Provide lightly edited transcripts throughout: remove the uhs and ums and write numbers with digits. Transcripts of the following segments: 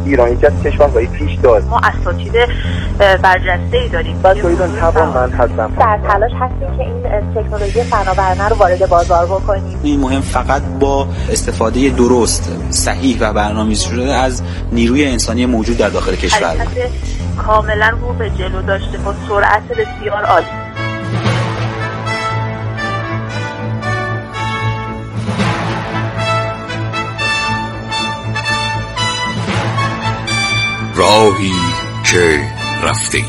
ایران یکی از کشورهای پیش داره. ما اساتید برجسته‌ای داریم. بچه‌ها توانمند هستن. در تلاش هستیم که این تکنولوژی فناورانه رو وارد بازار بکنیم. این مهم فقط با استفاده درست، صحیح و برنامه‌ریزی شده از نیروی انسانی موجود در داخل کشور. حرکت کاملا رو به جلو داشته با سرعت بسیار عالی. راهی که رفته ای.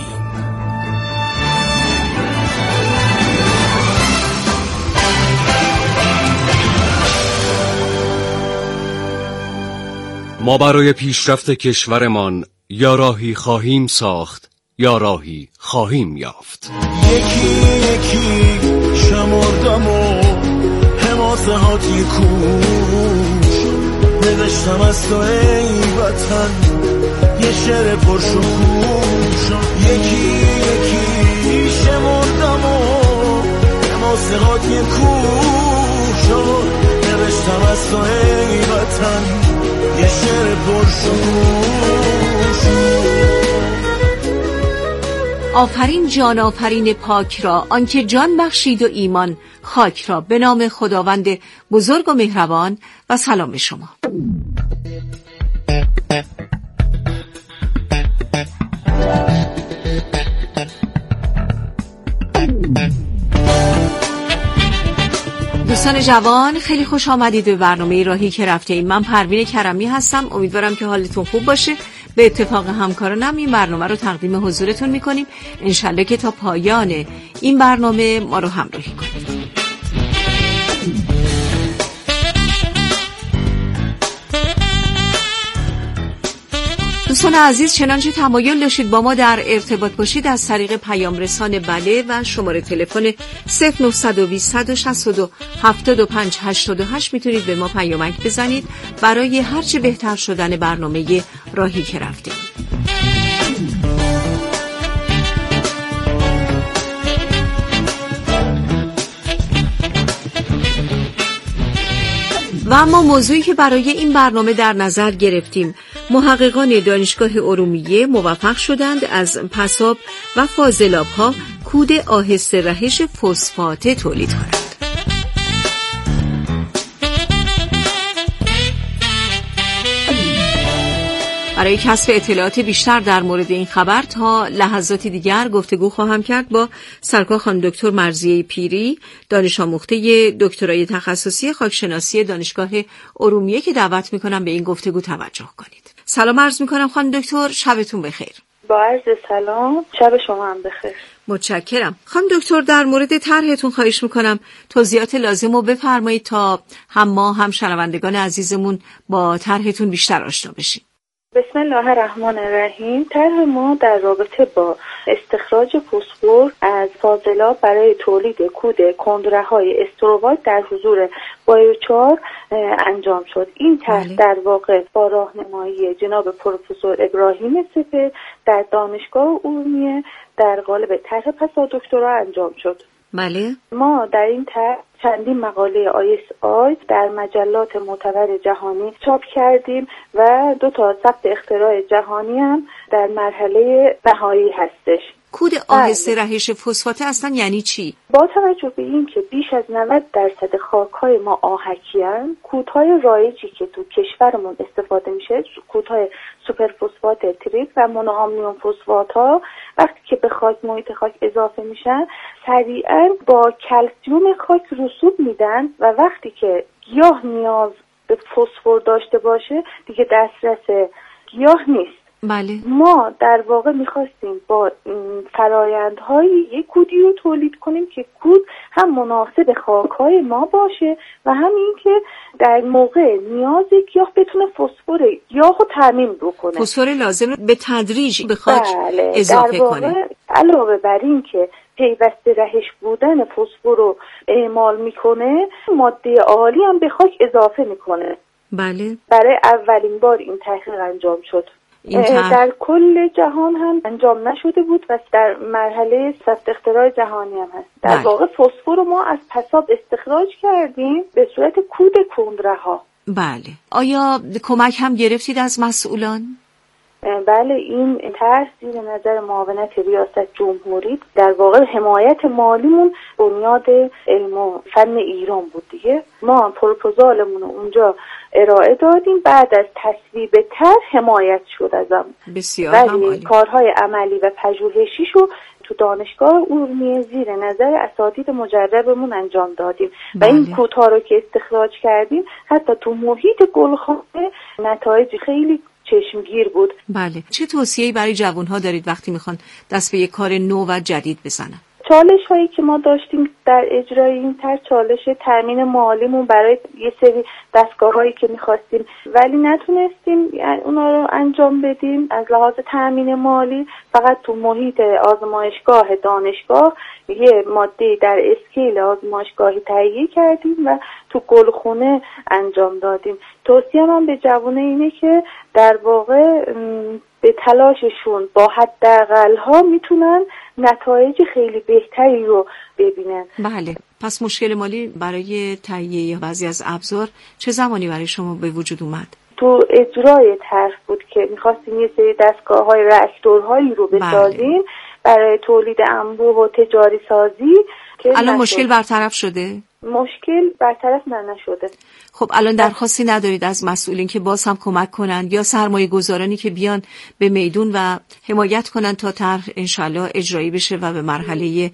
ما برای پیشرفت کشورمان یا راهی خواهیم ساخت یا راهی خواهیم یافت. یکی یکی شمردم و حماسه هاتی کوش نوشتم از تو ای وطن یه شعر پرشکوش. یکی یکی شمردم و حماسه هاتی کوش نوشتم از تو ای وطن یه شعر پرشکوش. آفرین جان آفرین پاک را، آنکه جان بخشید و ایمان خاک را. به نام خداوند بزرگ و مهربان و سلام شما. دوستان جوان، خیلی خوش آمدید به برنامه راهی که رفته ایم. من پروین کرمی هستم. امیدوارم که حالتون خوب باشه. به اتفاق همکارانم این برنامه رو تقدیم حضورتون میکنیم. انشالله که تا پایان این برنامه ما رو همراهی کنید. دوستان عزیز، چنانچه تمایل داشتید با ما در ارتباط باشید از طریق پیام رسان بله و شماره تلفن 0920 میتونید به ما پیامک بزنید برای هرچه بهتر شدن برنامه راهی که رفتیم. و اما موضوعی که برای این برنامه در نظر گرفتیم، محققان دانشگاه ارومیه موفق شدند از پساب و فاضلاب‌ها کود آهسته رهش فسفات تولید کنند. برای کسب اطلاعات بیشتر در مورد این خبر تا لحظاتی دیگر گفتگو خواهم کرد با سرکار خانم دکتر مرضیه پیری، دانش آموخته دکترای تخصصی خاکشناسی دانشگاه ارومیه که دعوت میکنم به این گفتگو توجه کنید. سلام عرض میکنم خانم دکتر، شبتون بخیر. با عرض سلام، شب شما هم بخیر. متشکرم. خانم دکتر، در مورد طرحتون خواهش میکنم توضیحات لازم رو بفرمایید تا هم ما هم شنوندگان عزیزمون با طرحتون بیشتر آشنا بشیم. بسم الله الرحمن الرحیم. طرح ما در رابطه با استخراج فسفر از فاضلاب برای تولید کود کندره‌های استروایت در حضور بایوچار انجام شد. این طرح در واقع با راهنمایی جناب پروفسور ابراهیم سپهر در دانشگاه ارومیه در قالب طرح پسادکترا انجام شد. بله. ما در این طرح چندین مقاله ISI در مجلات معتبر جهانی چاپ کردیم و 2 ثبت اختراع جهانی هم در مرحله نهایی هستش. کود آهسته رهش فسفات اصلا یعنی چی؟ با توجه به این که بیش از 90% خاک‌های ما آهکی‌اند، کودهای رایجی که تو کشورمون استفاده میشه کودهای سوپرفسفات تریک و مونوآمینیوم فسفات‌ها وقتی که به خاک محیط خاک اضافه میشن سریعاً با کلسیوم خاک رسوب میدن و وقتی که گیاه نیاز به فسفر داشته باشه دیگه دسترس گیاه نیست. بله. ما در واقع میخواستیم با فرایندهای یک کودی رو تولید کنیم که کود هم مناسب خاک‌های ما باشه و هم این که در موقع نیاز گیاه بتونه فسفر گیاه رو تامین بکنه. فسفر لازم به تدریج به خاک اضافه در واقع کنه. علاوه بر این که پیوسته رهش بودن فسفر رو اعمال میکنه ماده عالی هم به خاک اضافه میکنه. بله. برای اولین بار این تحقیق انجام شد. در کل جهان هم انجام نشده بود و در مرحله ثبت اختراع جهانی هم هست. در واقع فسفر رو ما از پساب استخراج کردیم به صورت کود کندره‌ها. بله. آیا کمک هم گرفتید از مسئولان؟ بله، این طرح زیر نظر معاونت ریاست جمهوری در واقع حمایت مالیمون بنیاد علم و فن ایران بود دیگه. ما پروپوزالمون رو اونجا ارائه دادیم، بعد از تصویب طرح حمایت شد ازم. بسیار عالی. کارهای عملی و پژوهشیشو تو دانشگاه ارومیه زیر نظر اساتید مجربمون انجام دادیم. بله. و این کودها رو که استخراج کردیم حتی تو محیط گلخانه نتایج خیلی چشمگیر بود. بله. چه توصیه‌ای برای جوان‌ها دارید وقتی میخوان دست به یک کار نو و جدید بزنن؟ چالش هایی که ما داشتیم در اجرای این طرح، چالش تامین مالیمون برای یه سری دستگاه هایی که میخواستیم ولی نتونستیم اونا رو انجام بدیم از لحاظ تامین مالی. فقط تو محیط آزمایشگاه دانشگاه یه ماده در اسکیل آزمایشگاهی تهیه کردیم و تو گلخونه انجام دادیم. توصیه من به جوانه اینه که در واقع به تلاششون با حداقل ها میتونن نتایج خیلی بهتری رو ببینن. بله. پس مشکل مالی برای تهیه بعضی از ابزار چه زمانی برای شما به وجود اومد؟ تو اجرای طرح بود که می‌خواستیم یه سری دستگاه‌های راکتورهایی رو بسازیم. بله. برای تولید انبوه و تجاری سازی. الان مشکل برطرف شده؟ مشکل برطرف نشده. خب الان درخواستی ندارید از مسئولین که باز هم کمک کنن یا سرمایه گذارانی که بیان به میدون و حمایت کنن تا طرح انشالله اجرایی بشه و به مرحله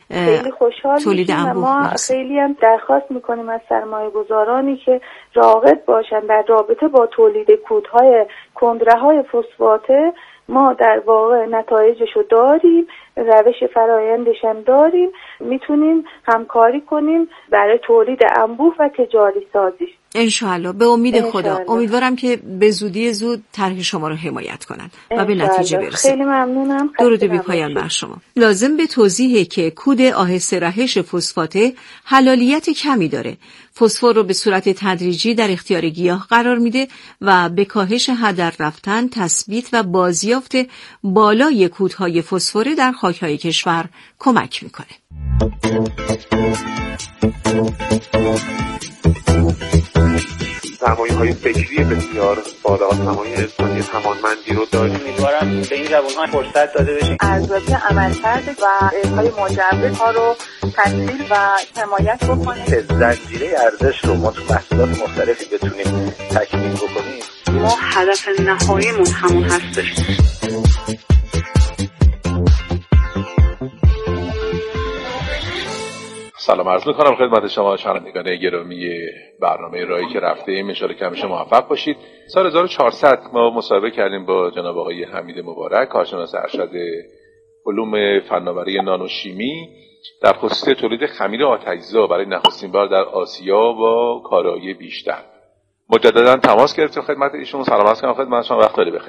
تولید انبوه ما خیلی هم درخواست میکنیم از سرمایه گذارانی که راغب باشن در رابطه با تولید کودهای کندره‌های فسفاته. ما در واقع نتایجشو داریم، روش فرایندش هم داریم، میتونیم همکاری کنیم برای تولید انبوه و تجاری سازیش. انشالله. به امید خدا امیدوارم که به زودی زود طرح شما رو حمایت کنن و به نتیجه برسید. خیلی ممنونم. درود بی پایان بر شما. لازم به توضیحه که کود آهسته رهش فسفاته حلالیت کمی داره. فسفر رو به صورت تدریجی در اختیار گیاه قرار میده و به کاهش هدر رفتن، تثبیت و بازیافت بالای کودهای فسفره در خاک‌های کشور کمک میکنه. سرمایه‌های فکری بسیار بالا، سرمایه انسانی توانمندی رو داریم. امیدوارم به این جوان‌ها فرصت داده بشه ارزیابی عملکرد و ارائه مجوز ها رو تسهیل و حمایت بکنیم. زنجیره ارزش رو ما تو محصولات مختلفی بتونیم تکمیل بکنیم. ما هدف نهاییمون همون هستش. سلام عرض می‌کنم خدمت شما شنوندگان گرامی برنامه راهی که رفته ایم. ان شاءالله که همیشه موفق باشید. سال 1400 ما مصاحبه کردیم با جناب آقای حمید مبارک، کارشناس ارشد علوم فناوری نانوشیمی در خصوص تولید خمیر آتش‌زا برای نخستین بار در آسیا با کارایی بیشتر. مجددا تماس گرفتیم خدمت ایشون. سلام عرض می‌کنم خدمت شما، وقت بخیر.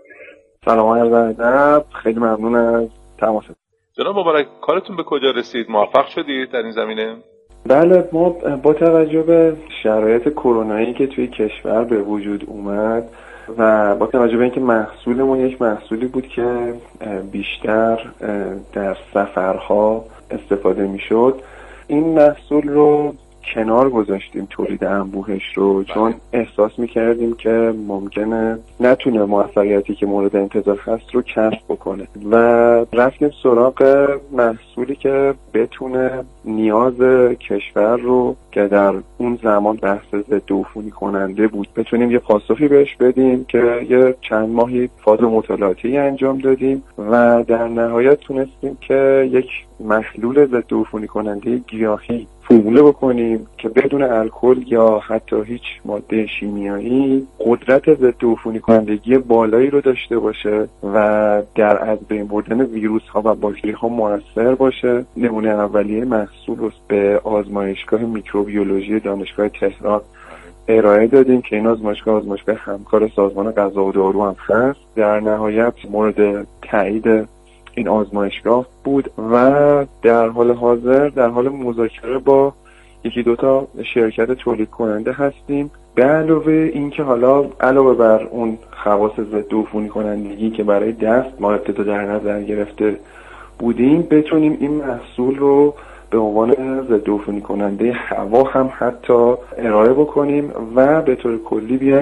سلام عرض ادب، خیلی ممنون از تماستون. جناب مبارک، کارتون به کجا رسید؟ موفق شدید در این زمینه؟ بله، ما با توجه به شرایط کرونایی که توی کشور به وجود اومد و با توجه به اینکه محصولمون یک محصولی بود که بیشتر در سفرها استفاده میشد، این محصول رو کنار گذاشتیم تولید انبوهش رو، چون احساس میکردیم که ممکنه نتونه موفقیتی که مورد انتظار هست رو کسب بکنه و رفتیم سراغ محصولی که بتونه نیاز کشور رو که در اون زمان بحث ضدعفونی کننده بود بتونیم یه پاسخی بهش بدیم که یه چند ماهی فاز مطالعاتی انجام دادیم و در نهایت تونستیم که یک محلول ضدعفونی کننده گیاهی فرموله بکنیم که بدون الکل یا حتی هیچ ماده شیمیایی قدرت ضدعفونی کنندگی بالایی رو داشته باشه و در از بین بردن ویروس ها و باکتری ها موثر باشه. نمونه اولیه محصول رو به آزمایشگاه میکروبیولوژی دانشگاه تهران ارائه دادیم که این آزمایشگاه همکار سازمان غذا و دارو هم هست. در نهایت مورد تایید این آزمایشگاه بود و در حال حاضر در حال مذاکره با یکی دوتا شرکت تولید کننده هستیم. به علاوه این که حالا علاوه بر اون خواص ضدعفونی کنندگی که برای دست ما ابتدا در نظر گرفته بودیم، بتونیم این محصول رو به عنوان ضدعفونی کننده هوا هم حتی ارائه بکنیم و به طور کلی بیایم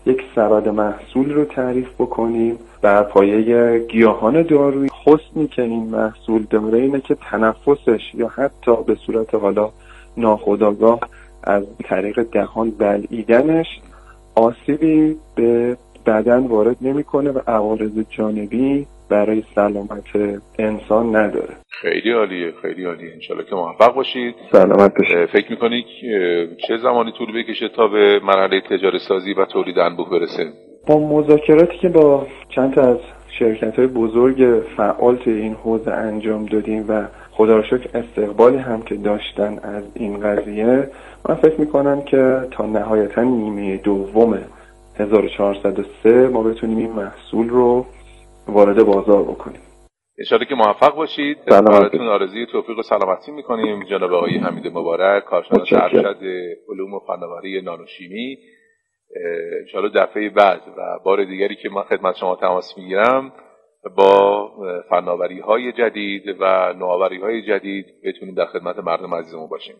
یک سبد محصول رو تعریف بکنیم بر پایه گیاهان دارویی. حسنی که این محصول داره اینه که تنفسش یا حتی به صورت حالا ناخودآگاه از طریق دهان بلعیدنش آسیبی به بدن وارد نمیکنه و عوارض جانبی برای سلامت انسان نداره. خیلی عالیه، خیلی عالیه. انشالله که موفق باشید. سلامت باشید. فکر میکنید چه زمانی طول بکشه تا به مرحله تجاری سازی و تولید انبوه برسه؟ با مذاکراتی که با چند تا از شرکت‌های بزرگ فعال توی این حوزه انجام دادیم و خدا رو شکر استقبالی هم که داشتن از این قضیه، من فکر میکنم که تا نهایتا نیمه دوم 1403 ما بتونیم این محصول رو وارد بازار بکنیم. انشالله که موفق باشید. براتون آرزوی توفیق و سلامتی میکنیم. جناب آقای حمید مبارک، کارشناس ارشد علوم و فناوری نانوشیمی، انشالله دفعه بعد و بار دیگری که من خدمت شما تماس میگیرم با فناوری‌های جدید و نوآوری‌های جدید بتونیم در خدمت مردم عزیزمون باشیم.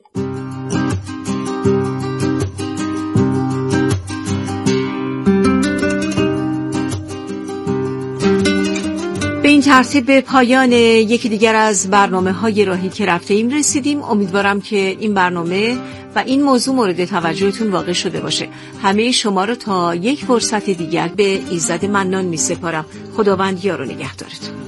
به این ترتیب به پایان یکی دیگر از برنامه‌های راهی که رفته ایم رسیدیم. امیدوارم که این برنامه و این موضوع مورد توجهتون واقع شده باشه. همه شما رو تا یک فرصت دیگر به ایزد منان می سپارم. خداوند یار و نگهدارتون.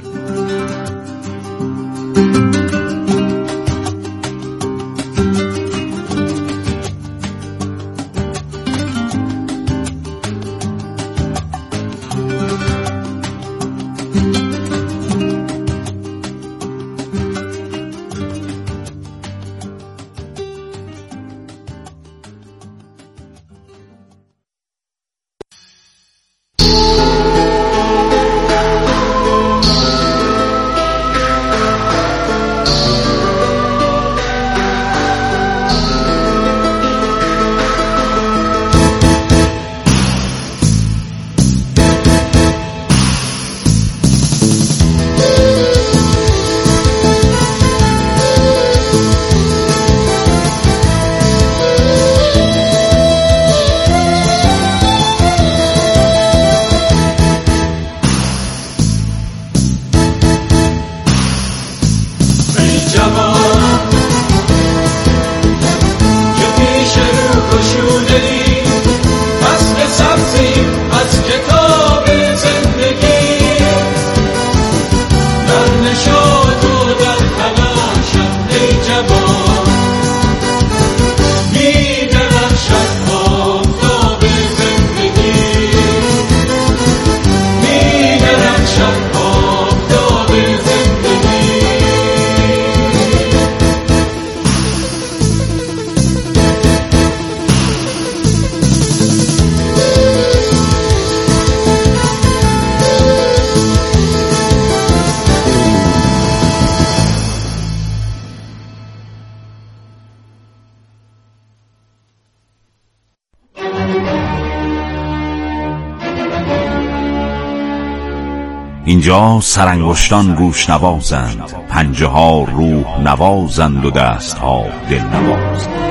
اینجا سرانگشتان گوش نوازند، پنجه ها روح نوازند و دست ها دل نوازند.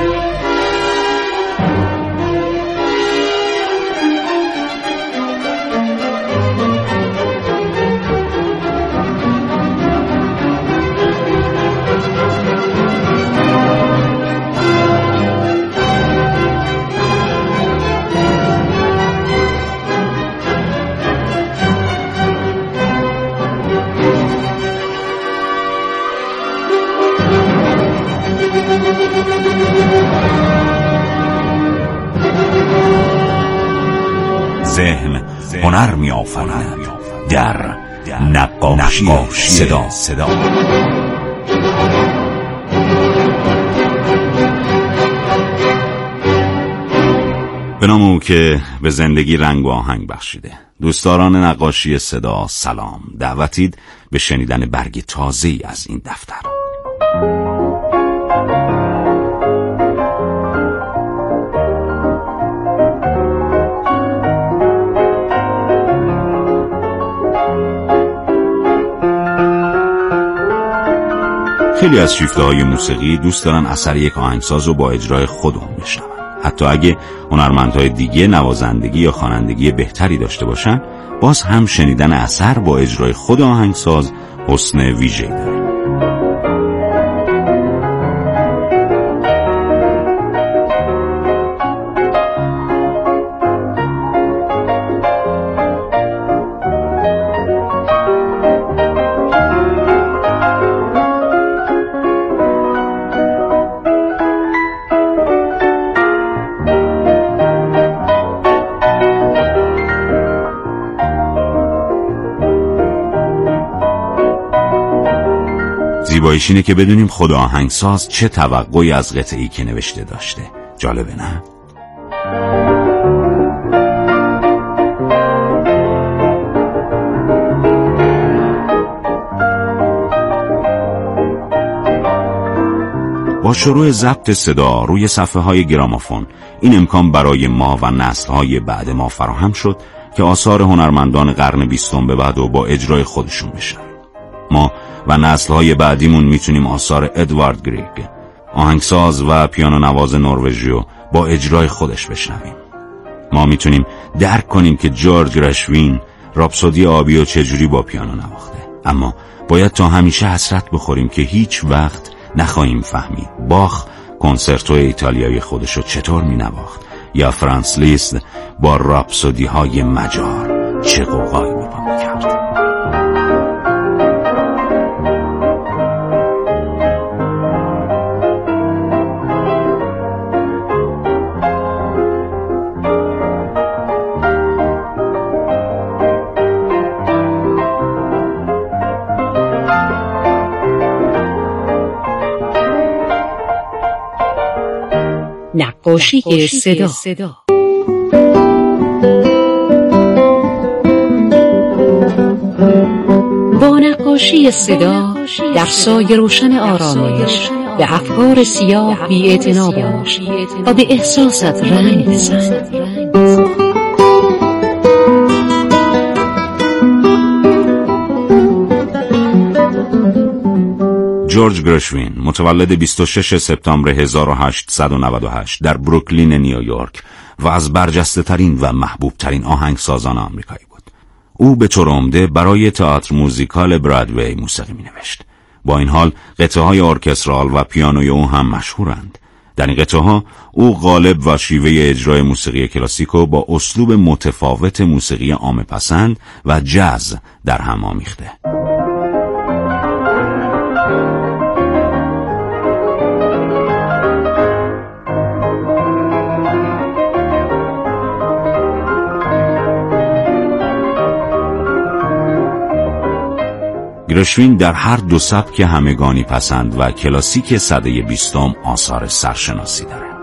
ذهن هنر می آفریند در نقاشی صدا. به نام او که به زندگی رنگ و آهنگ بخشیده. دوستداران نقاشی صدا سلام، دعوتید به شنیدن برگ تازه‌ای از این دفتر. خیلی از شیفته‌های موسیقی دوست دارن اثر یک آهنگساز رو با اجرای خودمون بشنون. حتی اگه هنرمندهای دیگه نوازندگی یا خوانندگی بهتری داشته باشن، باز هم شنیدن اثر با اجرای خود آهنگساز حسن ویژه‌ای داره. زیباییش اینه که بدونیم خود آهنگساز چه توقعی از قطعه‌ای که نوشته داشته. جالبه نه؟ با شروع ضبط صدا روی صفحه‌های گرامافون این امکان برای ما و نسل‌های بعد ما فراهم شد که آثار هنرمندان قرن 20 به بعد و با اجرای خودشون بشن. ما و نسل‌های بعدیمون میتونیم آثار ادوارد گریگ، آهنگساز و پیانو نواز نروژیو، با اجرای خودش بشنویم. ما میتونیم درک کنیم که جورج گرشوین راپسودی آبی و چجوری با پیانو نواخته، اما باید تا همیشه حسرت بخوریم که هیچ وقت نخواهیم فهمید باخ کنسرتو ایتالیایی خودشو چطور مینواخت یا فرانس لیست با راپسودی های مجار چه قوقایی می‌پا می‌کرد. نقاشی صدا. با نقاشی صدا در سایه روشن آرامش به افکار سیاه بی‌اعتنا باش و به احساست رنگ بزن. جورج گرشوین متولد 26 سپتامبر 1898 در بروکلین نیویورک و از برجسته ترین و محبوب ترین آهنگسازان آمریکایی بود. او به طور عمده برای تئاتر موزیکال برادوی موسیقی می نوشت. با این حال قطعه های ارکسترال و پیانوی او هم مشهورند. در این قطعه ها او قالب و شیوه اجرای موسیقی کلاسیکو با اسلوب متفاوت موسیقی عامه پسند و جاز در هم آمیخته. گرشوین در هر دو سبک همگانی پسند و کلاسیک سده 20 آثار سرشناسی داره.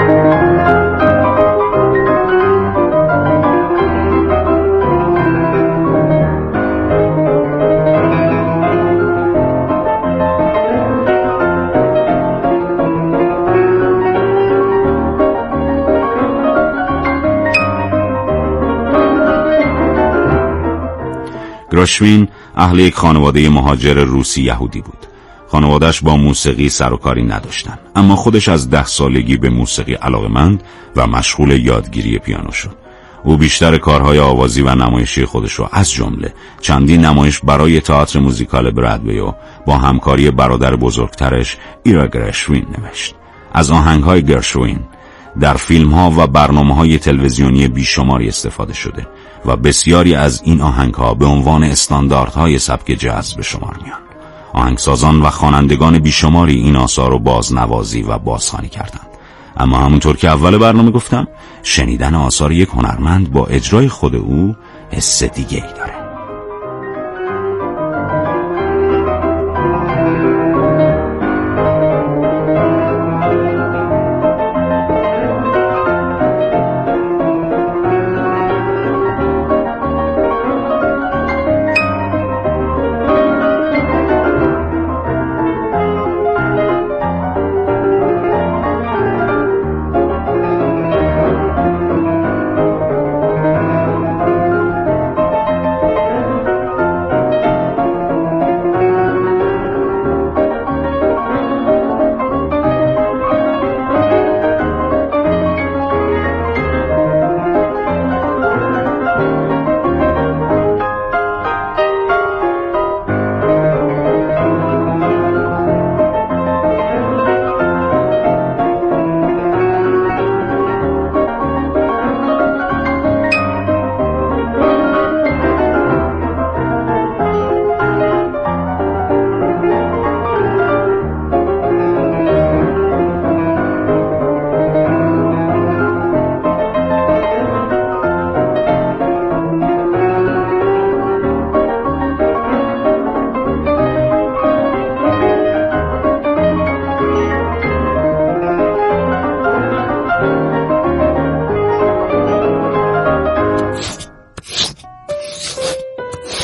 گرشوین اهل یک خانواده مهاجر روسی یهودی بود. خانواده‌اش با موسیقی سر و کاری نداشتن، اما خودش از 10 سالگی به موسیقی علاقه‌مند و مشغول یادگیری پیانو شد. او بیشتر کارهای آوازی و نمایشی خودش رو از جمله چندین نمایش برای تئاتر موزیکال برادوی با همکاری برادر بزرگترش ایرا گرشوین نوشت. از آهنگ‌های گرشوین در فیلم‌ها و برنامه‌های تلویزیونی بیشماری استفاده شده و بسیاری از این آهنگ‌ها به عنوان استانداردهای سبک جاز به شمار میان. آهنگسازان و خوانندگان بیشماری این آثار رو بازنوازی و بازخوانی کردند. اما همونطور که اول برنامه گفتم، شنیدن آثار یک هنرمند با اجرای خود او حس دیگه‌ای داره.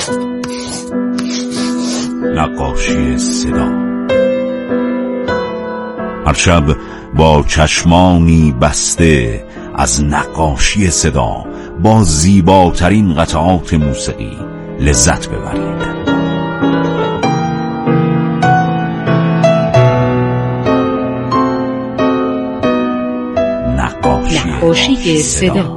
نقاشی صدا. هر شب با چشمانی بسته از نقاشی صدا با زیباترین قطعات موسیقی لذت ببرید. نقاشی صدا.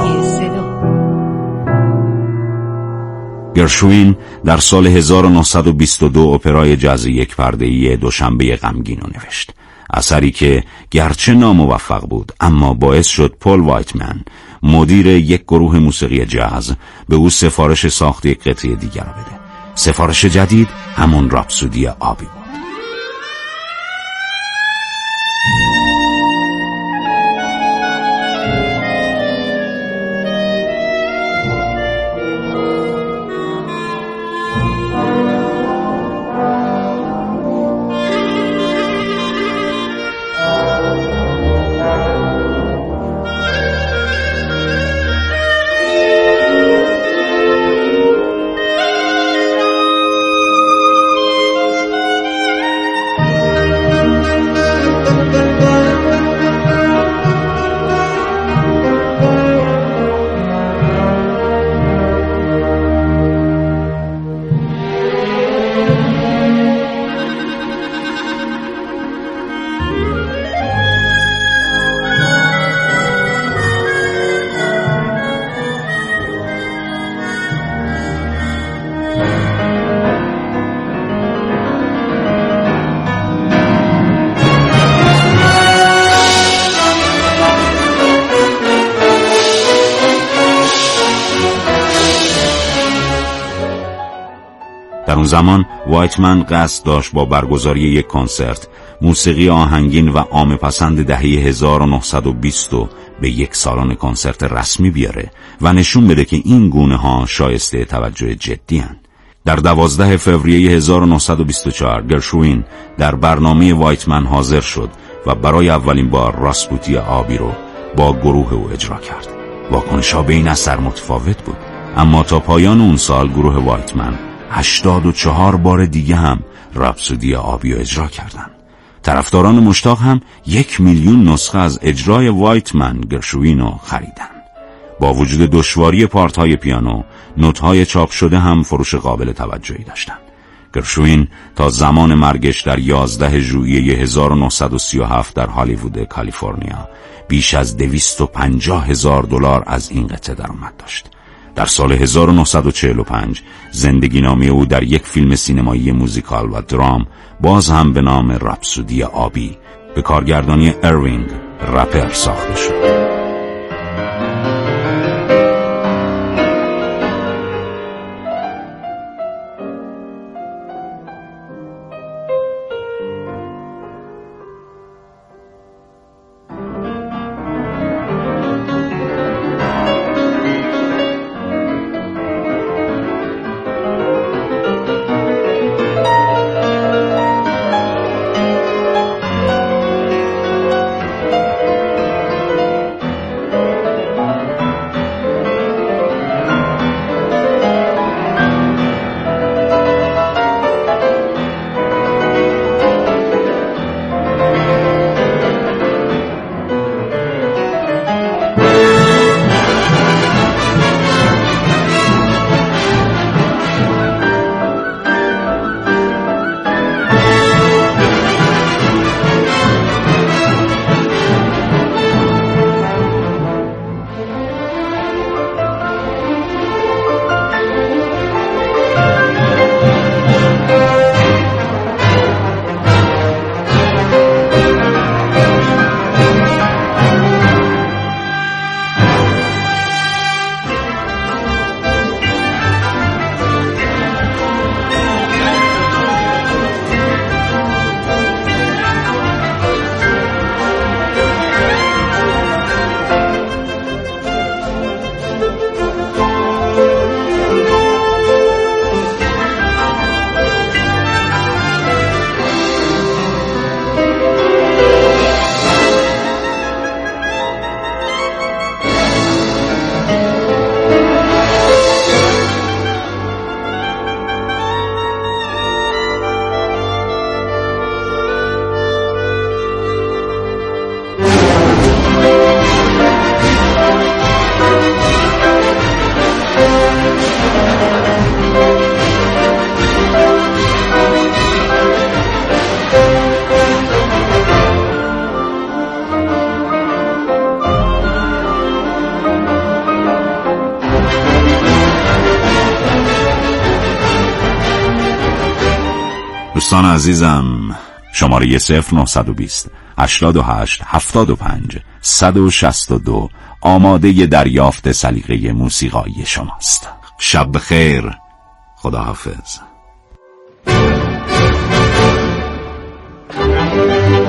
گرشوین در سال 1922 اپرای جاز یک پرده‌ای دوشنبه غمگین رو نوشت. اثری که گرچه ناموفق بود اما باعث شد پل وایتمن، مدیر یک گروه موسیقی جاز، به او سفارش ساخت یک قطعه دیگر رو بده. سفارش جدید همون راپسودی آبی بود. در اون زمان وایتمن قصد داشت با برگزاری یک کنسرت موسیقی آهنگین و عام پسند دهه 1920 به یک سالن کنسرت رسمی بیاره و نشون بده که این گونه ها شایسته توجه جدی هن. در 12 فوریه 1924 گرشوین در برنامه وایتمن حاضر شد و برای اولین بار راسپوتی آبی رو با گروه او اجرا کرد. واکنش‌ها به این اثر متفاوت بود، اما تا پایان اون سال گروه وایتمن 84 بار دیگه هم راپسودی آبی رو اجرا کردن. طرفداران مشتاق هم 1 میلیون نسخه از اجرای وایتمن گرشوین رو خریدن. با وجود دشواری پارت‌های پیانو، نوت‌های چاپ شده هم فروش قابل توجهی داشتن. گرشوین تا زمان مرگش در 11 ژوئیه 1937 در هالیوود کالیفرنیا بیش از $250,000 از این قطعه درآمد داشت. در سال 1945 زندگی نامه او در یک فیلم سینمایی موزیکال و درام باز هم به نام راپسودی آبی به کارگردانی اروینگ رپر ساخته شد. دوستان عزیزم، شماره 0920 88 75 162 آماده دریافت سلیقه موسیقایی شماست. شب بخیر، خداحافظ.